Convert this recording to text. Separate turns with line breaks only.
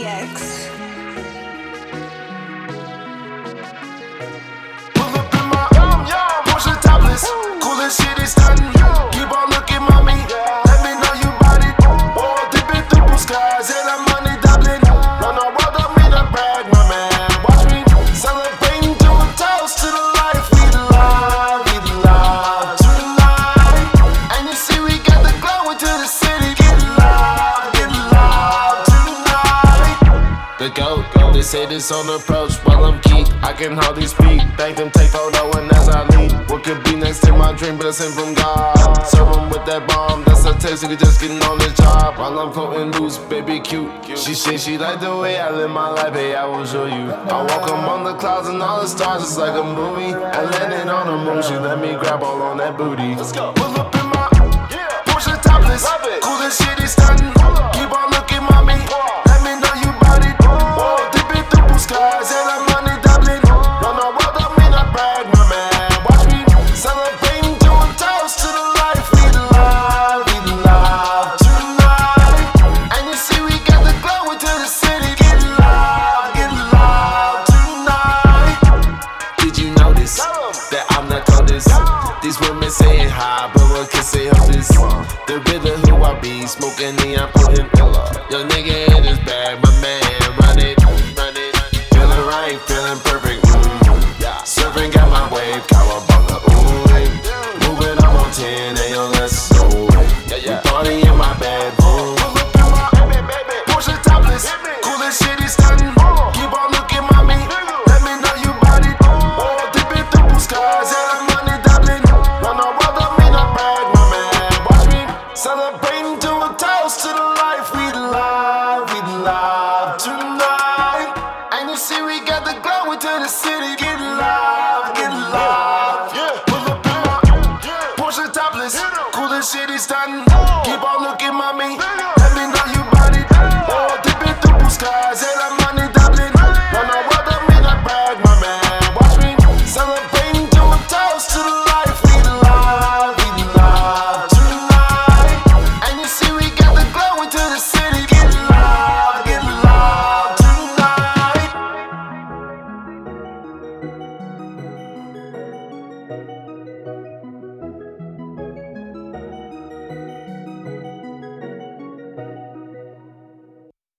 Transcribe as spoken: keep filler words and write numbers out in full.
X.
Pull up in my yum yum, Porsche topless, cool as shit is stunning. Keep on looking, mommy. Let me know you bout it. All dipping through blue skies and I'm money doubling. Run the world up in a brag, my man. Watch me celebrating, doing toast to the life we love, we love tonight. And you see we got the glow into the city. Get love, get love tonight. The goat, they say this on approach while I'm geek. I can hardly speak. Thank them, take photo and as I leave. What could be next in my dream, blessing from God. Serve 'em with that bomb, that's a taste. You just getting on the job. While I'm floating loose, baby cute. She say she like the way I live my life, hey, I will show you. I walk among the clouds and all the stars, it's like a movie. I landed on the moon, she let me grab all on that booty. Let's go. Pull up in my Porsche topless, cool as shit is stunning. Keep on looking, mommy. Let me know you bout it. Oh, dipping through blue skies and I'm money doubling. Run the world up in a brag, my man. Watch me celebrating, doing toast to the life we love, we love tonight. And you see we got the glow into the city. Get love, get love tonight. Did you notice that I'm the coldest? These women saying hi, but what can say of this? The really who I be, smoking neon, putting your nigga it is bad, my man, run it, run it. Feeling right, feeling perfect, mm. Yeah. Surfing got my wave, cowabunga, ooh, hey. Moving up on ten, ayo, let's go. Yeah, yeah. We party in my bedroom. Pull up in my baby, baby. Porsche topless, cool as shit is stunning. Keep on looking, mommy. Let me know you bout it. Oh, dipping through blue skies and I'm money doubling. Run the world up in a bag, my man. Watch me celebrating, doing toast to the life we love, we love tonight. And you see we got the glow into the city. Get love, get love. Yeah. Pull up in my Porsche topless, cool as shit is stunning.